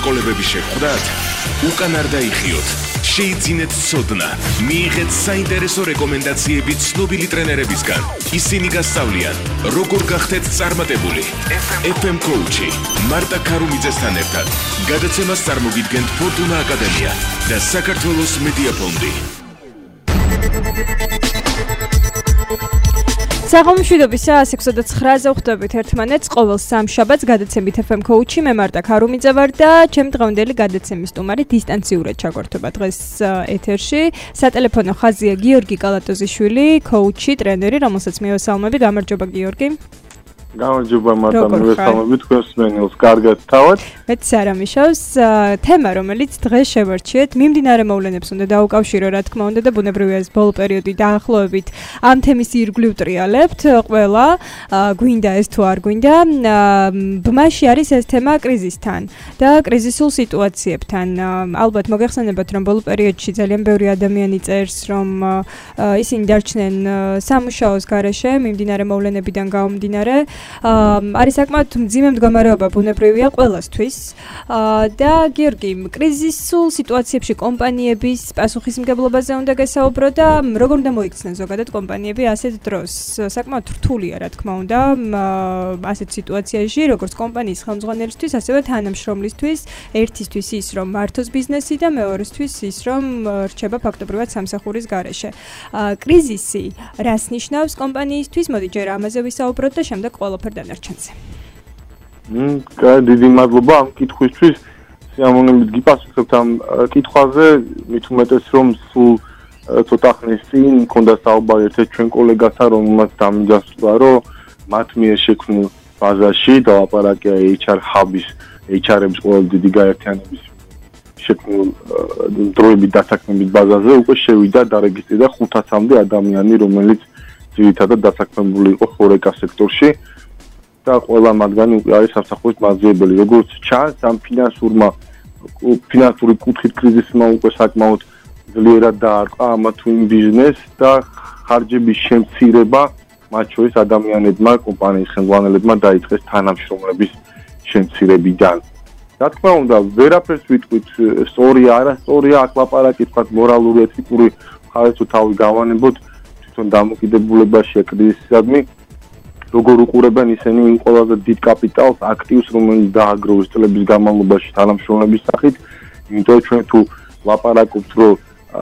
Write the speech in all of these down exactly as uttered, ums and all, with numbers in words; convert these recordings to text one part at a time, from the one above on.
საშუალებების შეხვდათ, უკან არ დაიხიოთ, შეიძინეთ ცოდნა, მიიღეთ საინტერესო რეკომენდაციები ცნობილი ტრენერებისგან. ისინი გასწავლიან, როგორ გახდეთ წარმატებული. ეფ ემ Coach-ი მარტა ქარუმიძესთან ერთად. გადაცემას წარმოგიდგენთ ფორტუნა აკადემია და საქართველოს მედია ფონდი. საღამომშვიდობის საათს ექვსი და ცხრაზე ვხვდებით ერთმანეთს ყოველ სამშაბათს გადაცემით ეფ ემ Coach-ი. მე მარტა ქარუმიძე ვარ და ჩემი დღევანდელი გადაცემის სტუმარი დისტანციურად ჩაგვერთვება დღეს ეთერში. სატელეფონო ხაზია გიორგი კალატოზიშვილი, coach-ი, ტრენერი, რომელსაც მივესალმები. გამარჯობა გიორგი. გამარჯობა მარტა, მივესალმები თქვენს მენელს. კარგად თავად? მეც არა მიშავს. თემა, რომელიც დღეს შევარჩიეთ, მიმდინარე მოვლენებს უნდა დაუკავშირო, რა თქმა უნდა და ბუნებრივია ეს ბოლო პერიოდი დაახლოებით ამ თემის ირგვლივ ტრიალებთ. ყველა გვინდა ეს თუ არ გვინდა. ბმაში არის ეს თემა კრიზისთან და კრიზისულ სიტუაციებთან. ალბათ მოგეხსენებათ, რომ ბოლო პერიოდში ძალიან ბევრი ადამიანი წერს, რომ ისინი დარჩნენ სამუშაოს გარეშე მიმდინარე მოვლენებიდან გამომდინარე. არის საკმაოდ მძიმე მდგომარეობა ბუნებრივია ყველასთვის და გიორგი, კრიზისულ სიტუაციებში კომპანიების პასუხისმგებლობაზე უნდა გესაუბრო და როგორ უნდა მოიქცნენ ზოგადად კომპანიები ასეთ დროს. საკმაოდ რთულია, რა თქმა უნდა, ასეთ სიტუაციაში, როგორც კომპანიის ხელმძღვანელისთვის, ასევე თანამშრომლისთვის, ერთისთვის ის, რომ მართოს ბიზნესი და მეორესთვის ის, რომ რჩება ფაქტობრივად სამსახურის გარეშე. კრიზისი რას ნიშნავს კომპანიისთვის? მოდი ჯერ ამაზე ვისაუბროთ და შემდეგ ყველაფერ დანარჩენზე. მმ, დიდი მადლობა ამ კითხვისთვის. სიამოვნებით გიპასუხებთ ამ კითხვაზე, მით უმეტეს რომ სულ ცოტა ხნის წინ მქონდა საუბარი ერთ-ერთ ჩვენ კოლეგასთან, რომელმაც დამიჯასტა, რომ მათ მიერ შექმნილ ბაზაში დალაპარაკია ეიჩ არ ჰაბის, ეიჩ არ-ების ყოველ დიდი გაერთიანების შექმნილ დროებით დასაქმების ბაზაზე უკვე შევიდა დარეგისტრირდა ხუთასამდე ადამიანი, რომელიც ძირითადად დასაქმებული იყო ხორეკა სექტორში და ყველა მათგანი უკვე არის სამსახურის მაძიებელი. როგორც ჩანს, ამ ფინანსურმა ფინანსური კუთხით კრიზისმა უკვე საკმაოდ ძლიერად დაარყა ამა თუ იმ ბიზნესს და ხარჯების შემცირება მათ შორის ადამიანებმა, კომპანიის ხელმძღვანელებმა დაიწყეს თანამშრომლების შემცირებიდან. რა თქმა უნდა, ვერაფერს ვიტყვით, სწორია, არასწორია, აქ ლაპარაკი თქვა მორალური, ეთიკური მხარეს თუ თავი გავანებოთ თვითონ დამოკიდებულებაშია კრიზისისადმი, როგორ უყურებენ ისინი იმ ყველაზე დიდ კაპიტალს, აქტივს, რომელიც დააგროვის წლების განმავლობაში თანამშრომლების სახით, იმიტომ ჩვენ თუ ლაპარაკობთ, რომ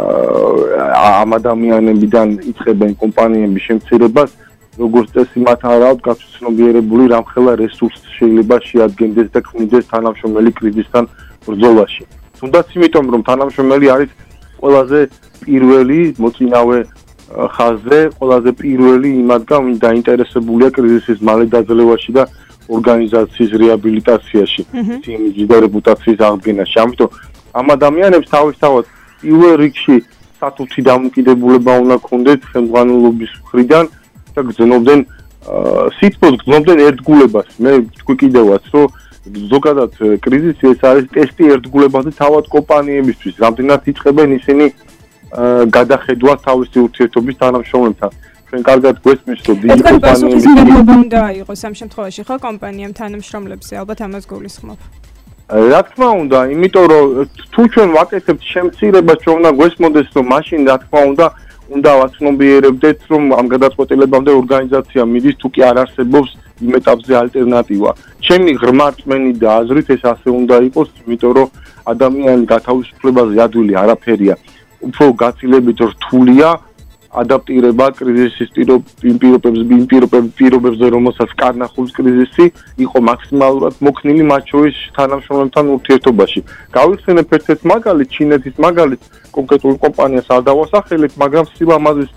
ამ ადამიანებიდან იწყებენ კომპანიების შემცირებას, როგორც წესი მათ არ აქვს გაცნობიერებული რამხელა რესურსს შეიძლება შეადგენდეს და ქმნიდეს თანამშრომელი კრიზისთან ბრძოლაში. თუნდაც იმიტომ, რომ თანამშრომელი არის ყველაზე პირველი მოწინავე ხაზზე, ყველაზე პირველი იმათგან, ვინც დაინტერესებულია კრიზისის მალე დაძლევაში და ორგანიზაციის რეაბილიტაციაში, იმიჯის და რეპუტაციის აღდგენაში. ამიტომ ამ ადამიანებს თავისთავად პირველ რიგში სტატუსი დამოკიდებულება უნდა ქონდეთ ხელმძღვანელობის მხრიდან და გრძნობდნენ სიტყვას, გრძნობდნენ ერთგულებას. მე თქვი კიდევაც, რომ ზოგადად კრიზისი ეს არის ტესტი ერთგულებაზე თავად კომპანიებისთვის, რამდენად იწყებენ ისინი გადახედვას თავისი ურთიერთობის თანამშრომლებთან. ჩვენ კარგად გვესმის, რომ დიდი კომპანიები უნდა იყოს ამ შემთხვევაში ხო კომპანიამ თანამშრომლებზე, ალბათ ამას გულისხმობ. რა თქმა უნდა, იმიტომ რომ თუ ჩვენ ვაკეთებთ შემცირებას, ჩვენ უნდა გვესმოდეს, რომ მაშინ რა თქმა უნდა უნდა ვაცნობიერებდეთ, რომ ამ გადაწყვეტილებამდე ორგანიზაცია მიდის, თუ კი არ არსებობს იმ ეტაპზე ალტერნატივა. ჩემი ღრმა რწმენით და აზრით ეს ასე უნდა იყოს, იმიტომ რომ ადამიანის გათავისუფლებაზე ადვილი არაფერია. უფრო გაცილებით რთულია ადაპტირება კრიზისის პირობებს, პირობებზე, რომელსაც კარნახობს კრიზისი, იყო მაქსიმალურად მოქნილი მათ შორის თანამშრომლებთან ურთიერთობაში. გავიხსენებ ერთ-ერთ მაგალითს, ჩინეთის მაგალითს, კონკრეტულ კომპანიას არ დავასახელებ, მაგრამ სილამაზის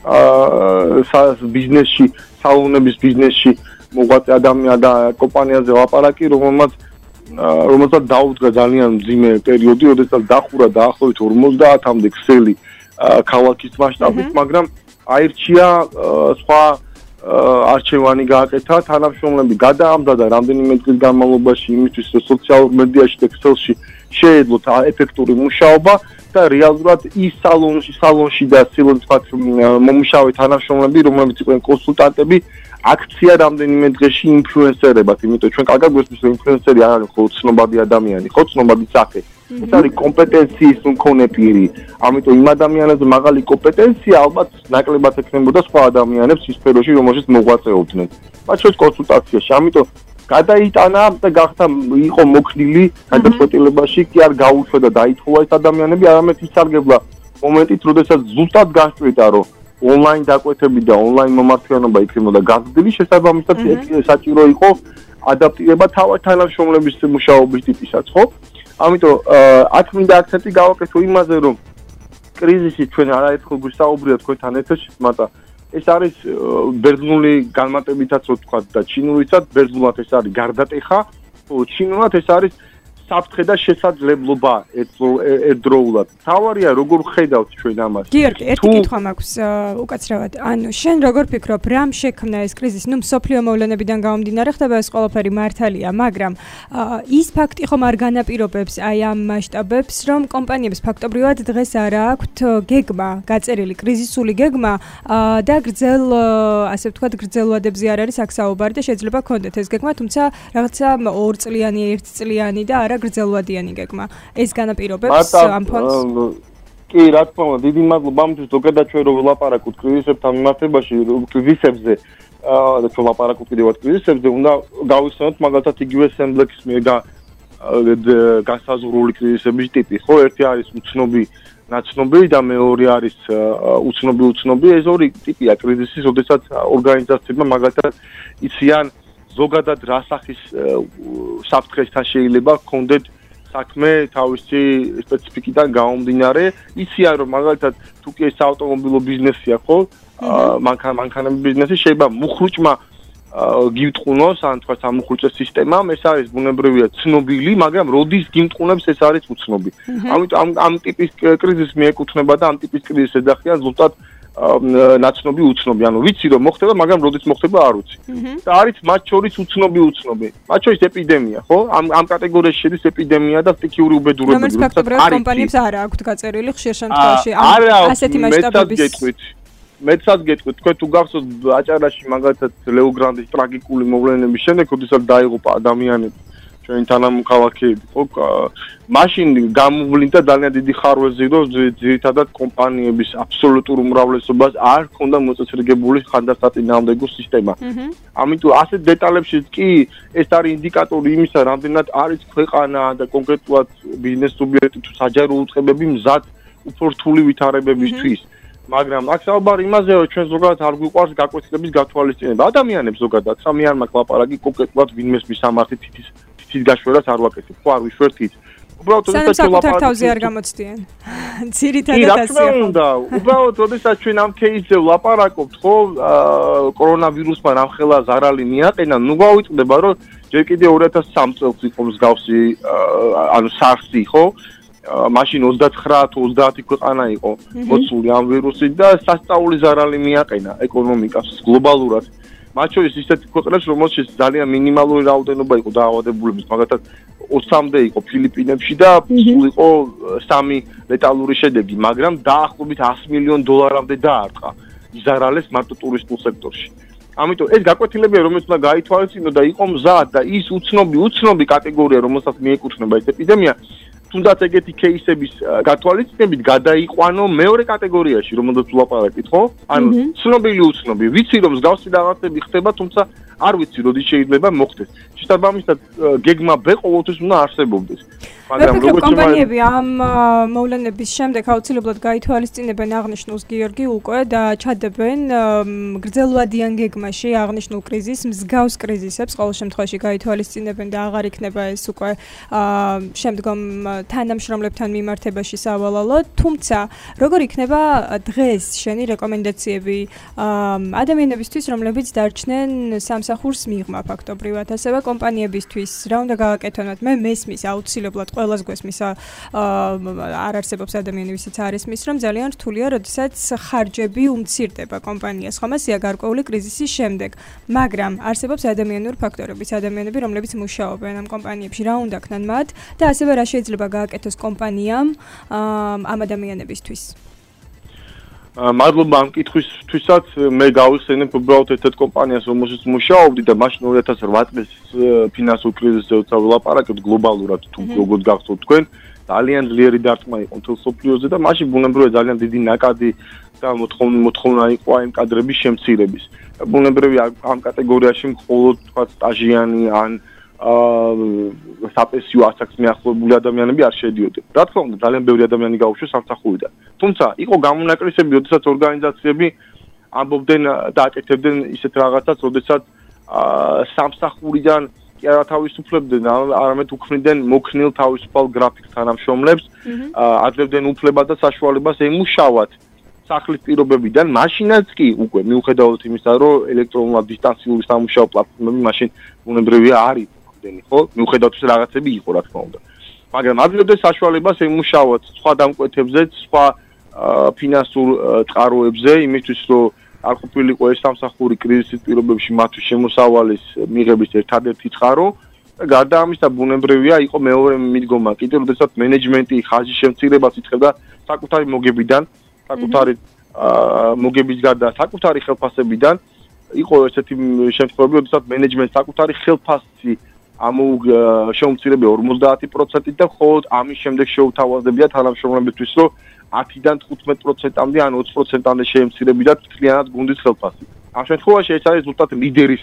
ბიზნესში, სალონების ბიზნესში მოღვაწე ადამიანი და კომპანიაზე ლაპარაკი, რომელმაც რომელსაც დაუდგა ძალიან მძიმე პერიოდი, როდესაც დახურა დაახლოებით ორმოცდაათამდე ქსელი ქალაქის მასშტაბით, მაგრამ აირჩია სხვა არჩევანი გააკეთა, თანამშრომლები გადაამდა და რამდენიმე წლის განმავლობაში იმისთვის, რომ სოციალურ მედიაში და ქსელში შეეძლოთ ეფექტური მუშაობა და რეალურად ის სალონში, სალონში და სილონში მომუშავე თანამშრომლები, რომლებიც იყვნენ კონსულტანტები, აქცია რამდენიმე დღეში ინფლუენსერებად, იმიტომ ჩვენ კარგად გვესმის რომ ინფლუენსერი არ არის მხოლოდ ცნობადი ადამიანი, ხო, ცნობადი სახე. ეს არის კომპეტენციის მქონე პირი. ამიტომ იმ ადამიანებზე მაღალი კომპეტენცია ალბათ ნაკლებად ექნებოდა სხვა ადამიანებს ის სფეროში, რომელშიც მოღვაწეობდნენ. მათ შორის კონსულტაციაში. ამიტომ გადაიტანა და გახდა იყო მოქნილი გადაწყვეტილებაში, კი არ გაუშვდა და დაითხოვა ეს ადამიანები, არამედ ისარგებლა მომენტით, როდესაც ზუსტად გასწვიტა, რომ ონლაინ დაკვეთები და ონლაინ მომართვიანობა იქნებოდა გაზრდილი, შესაბამისად საჭირო იყო ადაპტირება თავად თანამშრომლების მუშაობის ტიპისაც, ხო? ამიტომ აქ მინდა აქცენტი გავაკეთო იმაზე, რომ კრიზისი ჩვენ არაერთხელ გვისაუბრია თქვენთან ეთერში, მაგრამ ეს არის ბერძნული განმარტებითაც რო თქვა და ჩინურიცად ბერძნულად ეს არის გარდატეხა, ჩინურად ეს არის საფრთხე და შესაძლებლობა ერთდროულად. თავარია როგორ ხედავთ ჩვენ ამას? გიორგი, ერთი კითხვა მაქვს უკაცრავად. ანუ შენ როგორ ფიქრობ, რამ შექმნა ეს კრიზისი? ნუ მსოფლიო მოვლენებიდან გამომდინარე ხდება ეს ყველაფერი მართალია, მაგრამ ის ფაქტი ხომ არ განაპირობებს აი ამ მასშტაბებს, რომ კომპანიებს ფაქტობრივად დღეს არ აქვთ გეგმა, გაწერილი კრიზისული გეგმა და გრძელ, ასე ვთქვათ, გრძელვადებზე არ არის აქ საუბარი და შეიძლება ქონდეთ ეს გეგმა, თუმცა რაღაცა ორწლიანი, ერთწლიანი და არა გრძელვადიანი გეგმა. ეს განაპირობებს ამ ფონდს? კი, რა თქმა უნდა, დიდი მადლობა ამისთვის, ზოგადად ჩვენ რო ვლაპარაკობთ კრიზისებთან მიმართებაში, კრიზისებზე და ჩვენ ვლაპარაკობთ კიდევ კრიზისებზე, უნდა გავიხსენოთ მაგალითად იგივე სემბლექის მიერ განსაზღვრული კრიზისების ტიპი, ხო? ერთი არის უცნობი ნაცნობი და მეორე არის უცნობი უცნობი. ეს ორი ტიპია კრიზისის, როდესაც ორგანიზაციებმა მაგალითად იციან ზოგადად რა სახის საფრთხესთან შეიძლება გქონდეთ საქმე თავისი სპეციფიკიდან გამომდინარე. იციან რომ მაგალითად თუ კი ეს ავტომობილო ბიზნესია, ხო? მანქანების ბიზნესი შეიძლება მუხრუჭმა გიმტყუნოს, ან თქვა სამუხრუჭე სისტემამ, ეს არის ბუნებრივია ცნობილი, მაგრამ როდის გიმტყუნებს ეს არის უცნობი. ამიტომ ამ ამ ტიპის კრიზისს მიეკუთვნება და ამ ტიპის კრიზისს ეძახიან ზუსტად ნაცნობი უცნობი, ანუ ვიცი რომ მოხდება, მაგრამ როდის მოხდება არ ვიცი. და არის მათ შორის უცნობი უცნობი. მათ შორის ეპიდემია, ხო? ამ ამ კატეგორიაში შედის ეპიდემია და სტიქიური უბედურებები. რომელიც ფაქტობრივად კომპანიებს არ აქვთ გაწერილი ხშირ შემთხვევაში ამ ასეთი მასშტაბების. მეცად გეტყვით, თქვენ თუ გახსოვთ აჭარაში მაგალითად ლეო გრანდის ტრაგიკული მოვლენების შემდეგ, როდესაც დაიღუპა ადამიანები ჩვენი თანამოქალაქეები, ხო? მაშინ გამოვლინდა ძალიან დიდი ხარვეზი, რომ ძირითადად კომპანიების აბსოლუტურ უმრავლესობას არ ჰქონდა მოწესრიგებული ხანდასაწინააღმდეგო სისტემა. ამიტომ ასეთ დეტალებში კი ეს არის ინდიკატორი იმისა, რამდენად არის ქვეყანა და კონკრეტულად ბიზნეს სუბიექტი თუ საჯარო უწყებები მზად უფრო რთული ვითარებებისთვის. მაგრამ აქ საუბარი იმაზე, რომ ჩვენ ზოგადად არ გვიყვარს გაკვეთილების გათვალისწინება. ადამიანებს ზოგადად, ხა მე არ მაქვს ლაპარაკი კონკრეტულად ვინმეს მისამართი თითის თითის გაშვერას არ ვაკეთებ. ხო არ ვიშვერ თით. უბრალოდ როდესაც საკუთარ თავზე არ გამოცდიან. ძირითადად ასეა. კი, რა თქმა უნდა, უბრალოდ როდესაც ჩვენ ამ кейსზე ვლაპარაკობთ, ხო, კორონავირუსმა რამხელა ზარალი მიაყენა, ნუ გავიწყდება, რომ ჯერ კიდევ ორი ათას სამი წელს იყო მსგავსი, ანუ SARS-ი, ხო? მაშინ ოცდათხრა თუ ოცდაათი ქვეყანა იყო მოცული ამ ვირუსით და სასწაული ზარალი მიაყენა ეკონომიკას გლობალურად. მათ შორის ისეთი ქვეყნებს, რომელშიც ძალიან მინიმალური რაოდენობა იყო დაავადებულების, მაგალითად ოცამდე იყო ფილიპინებში და სულ იყო სამი ლეტალური შედეგი, მაგრამ დაახლოებით ას მილიონ დოლარამდე დაარტყა იზარალეს მარტო ტურისტულ სექტორში. ამიტომ ეს გაკვეთილებია, რომელიც უნდა გაითვალისწინო და იყო მზად და ის უცნობი, უცნობი კატეგორია, რომელსაც მიეკუთვნება ეს ეპიდემია, თუნდაც ეგეთი кейსების გათვალისწინებით გადაიყვანო მეორე კატეგორიაში, რომელზეც ვლაპარაკით, ხო? ანუ ცნობილი უცნობი. ვიცი რომ მსგავსი რაღაცები ხდება, თუმცა არ ვიცი როდის შეიძლება მოხდეს. შესაბამისად, გეგმა B ყოველთვის უნდა არსებობდეს. მაგრამ როგორც კომპანიები ამ მოვლენების შემდეგ აუცილებლად გაითვალისწინებენ აღნიშნულს გიორგი უკვე და ჩადებენ გრძელვადიან გეგმაში აღნიშნულ კრიზისს, მსგავს კრიზისებს ყოველ შემთხვევაში გაითვალისწინებენ და აღარ იქნება ეს უკვე შემდგომ თანამშრომლებთან მიმართებაში სავალალო, თუმცა როგორ იქნება დღეს შენი რეკომენდაციები ადამიანებისთვის, რომლებიც დარჩნენ სამსახურს მიღმა ფაქტობრივად, ასევე კომპანიებისთვის, რა უნდა გააკეთონათ? მე მესმის აუცილებლად ყველას გვესმის არ არსებობს ადამიანი, ვისაც არ ესმის, რომ ძალიან რთულია, როდესაც ხარჯები უმცირდება კომპანიას, ხომ ასეა გარკვეული კრიზისის შემდეგ, მაგრამ არსებობს ადამიანური ფაქტორები, ადამიანები, რომლებიც მუშაობენ ამ კომპანიებში, რა უნდა ქნან მათ და ასევე რა შეიძლება გააკეთოს კომპანიამ ამ ადამიანებისთვის? მადლობა ამ კითხვისთვისაც. მე გავიხსენებ უბრალოდ ერთ-ერთ კომპანიას, რომელშიც მუშაობდი და მაშინ ორი ათას რვა წლის ფინანსურ კრიზისზე როცა ვლაპარაკებთ გლობალურად თუ როგორც გახსოვთ თქვენ, ძალიან ძლიერი დარტყმა იყო მთელ სოფლიოზე და მაშინ ბუნებრივია ძალიან დიდი ნაკადი და მოთხოვნა იყო აი ამ კადრების შემცირების. ბუნებრივია ამ კატეგორიაში მხოლოდ თქვა სტაჟიანი ან აა საპენსიო ასაკს მიახლოებული ადამიანები არ შედიოდნენ. რა თქმა უნდა, ძალიან ბევრი ადამიანი გაუშვეს სამსახურიდან. თუმცა იყო გამონაკლისები, როდესაც ორგანიზაციები ამბობდნენ და აკეთებდნენ ისეთ რაღაცას, როდესაც აა სამსახურიდან კი არა თავისუფლებდნენ, არამედ უქმნიდნენ მოქნილ თავისუფალ გრაფიკს თანამშრომლებს, აძლევდნენ უფლებას და საშუალებას ემუშავათ სახლის პირობებიდან, მაშინაც კი უკვე მიუხედავად იმისა, რომ ელექტრონულად დისტანციური სამუშაო პლატფორმები მაშინ ბუნებრივია არ იყო. ხო, მიუხედავად ის რაღაცები იყო, რა თქმა უნდა. მაგრამ აძლევდნენ საშუალებას ემუშავოთ სხვა დამკვეთებზე, სხვა ფინანსურ წყაროებზე, იმისთვის, რომ არ ყოფილიყო ეს სამსახური კრიზისის პირობებში მათთვის შემოსავალის მიღების ერთადერთი წყარო. და გარდა ამისა, ბუნებრივია, იყო მეორე მიდგომა, კიდევ როდესაც მენეჯმენტი ხაზის შემცირებას იწყებდა საკუთარი მოგებიდან, საკუთარი მოგების გარდა საკუთარი ხელფასებიდან, იყო ესეთი შემთხვევები, როდესაც მენეჯმენტს საკუთარი ხელფასი შემომცირებია ორმოცდაათი პროცენტით და მხოლოდ ამის შემდეგ შეუთავაზებია თანამშრომლებისთვის, რომ ათიდან თხუთმეტ პროცენტამდე ან ოცი პროცენტამდე შეემცირებინათ მთლიანად გუნდის ხელფასი. ამ შემთხვევაში ეს არის ზუსტად ლიდერის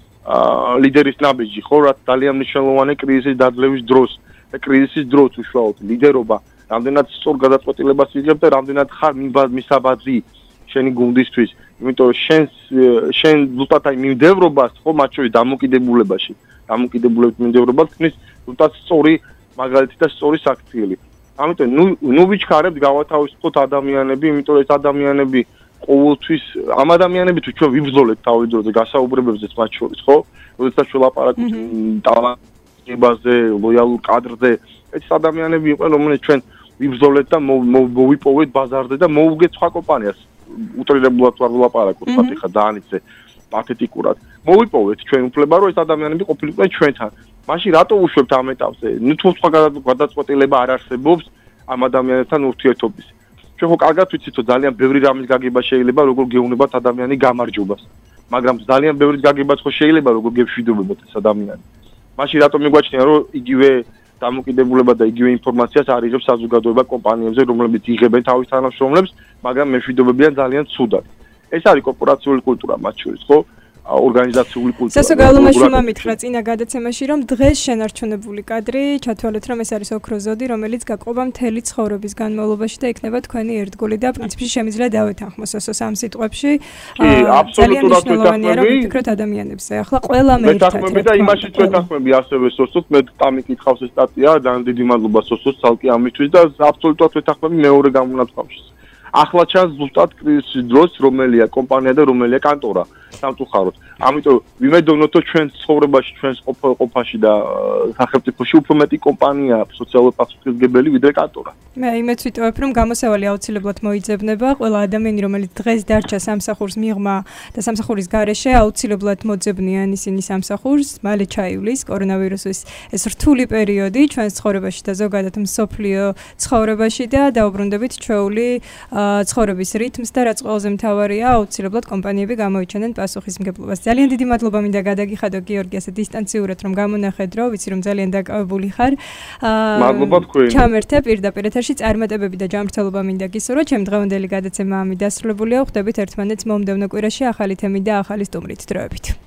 ლიდერის ნაბიჯი, ხო, რაც ძალიან მნიშვნელოვანი კრიზისის დაძლევის დროს და კრიზისის დროს უშუალოდ ლიდერობა, რამდენად სწორ გადაწყვეტილებას იღებ და რამდენად ხარ მისაბაძი შენი გუნდისთვის, იმიტომ რომ შენ შენ ზუსტად აი მიმდევრობას, ხო, მათ შორის დამოკიდებულებაში დამოკიდებულებით მიმდევრობას თქმის ზუსტად სწორი მაგალითი და სწორი საქციელი. ამიტომ ნუ ნუ ვიჩქარებთ გავათავისუფლოთ ადამიანები, იმიტომ რომ ეს ადამიანები ყოველთვის ამ ადამიანები თუ ჩვენ ვიბრძოლეთ თავის დროზე გასაუბრებებზეც მათ შორის, ხო? როდესაც ჩვენ ლაპარაკობთ ტალანტებაზე, ლოიალურ კადრზე, ეს ადამიანები იყვნენ, რომლებიც ჩვენ ვიბრძოლეთ და მოვიპოვეთ ბაზარზე და მოუგეთ სხვა კომპანიას. უტრირებულად ვარ ვლაპარაკობ, თქვათ ხა ძალიან ისე პათეტიკურად. მოვიპოვეთ ჩვენ უფლება, რომ ეს ადამიანები ყოფილიყვნენ ჩვენთან. მაშინ რატო უშვებთ ამ ეტაპზე? ნუ თუ სხვა გადაწყვეტილება არ არსებობს ამ ადამიანებთან ურთიერთობის. ჩვენ ხო კარგად ვიცით, რომ ძალიან ბევრი რამის გაგება შეიძლება, როგორ გეუნებათ ადამიანი გამარჯვებას. მაგრამ ძალიან ბევრი გაგებაც ხო შეიძლება, როგორ გეშვიდობებათ ეს ადამიანი. მაშინ რატო მიგვაჩნია, რომ იგივე დამოკიდებულება და იგივე ინფორმაციას არ იღებს საზოგადოება კომპანიებზე, რომლებიც იღებენ თავის თანამშრომლებს, მაგრამ მეშვიდობებიან ძალიან ცუდად. ეს არის კორპორაციული კულტურა მათ შორის, ხო? ორგანიზაციული კულტურა. სასოგალომაში მომითხრა წინა გადაცემაში, რომ დღეს შენარჩუნებული კადრი ჩათვალეთ, რომ ეს არის ოქროზოდი, რომელიც გაყვება მთელი ცხოვრების განმავლობაში და იქნება თქვენი ერთგული და პრინციპში შემიძლია დავეთანხმოს ასოს ამ სიტყვებში. ძალიან მნიშვნელოვანია, რომ ვიფიქროთ ადამიანებზე. ახლა ყველა მე ერთად. ვეთანხმები და იმაში ვეთანხმები ასევე სოსოს, მე დამიკითხავს ეს სტატია, ძალიან დიდი მადლობა სოსოს ცალკე ამისთვის და აბსოლუტურად ვეთანხმები მეორე გამონათქვამში. ახლა ჩანს ზუსტად კრიზისის დროს, რომელია კომპანია და რომელია კანტორა სამწუხაროდ. ამიტომ ვიმედოვნოთ, რომ ჩვენ ცხოვრებაში, ჩვენს ყოფაში და სახელმწიფოში უფრო მეტი კომპანია სოციალურ პასუხისმგებელი ვიდრე კანტორა. მე იმეც ვიტოვებ, რომ გამოსავალი აუცილებლად მოიძებნება. ყველა ადამიანი, რომელიც დღეს დარჩა სამსახურს მიღმა და სამსახურის გარეშე, აუცილებლად მოძებნიან ისინი სამსახურს, მალე ჩაივლის კორონავირუსის ეს რთული პერიოდი ჩვენს ცხოვრებაში და ზოგადად მსოფლიო ცხოვრებაში და დაუბრუნდებით ჩვეული ცხოვრების რიტმს და რაც ყველაზე მთავარია, აუცილებლად კომპანიები გამოიჩენენ პასუხისმგებლობას. ძალიან დიდი მადლობა მინდა გადაგიხადო გიორგი ასე დისტანციურად რომ გამონახეთ, რომ ვიცი რომ ძალიან დაკავებული ხარ. მადლობა თქვენ. ჩამერთე პირდაპირ ეთერში წარმატებები და ჯანმრთელობა მინდა გისურვო. ჩემ დღევანდელი გადაცემა ამით დასრულებულია. ხვდებით ერთმანეთს მომდევნო კვირაში ახალი თემით და ახალი სტუმრით. დროებით.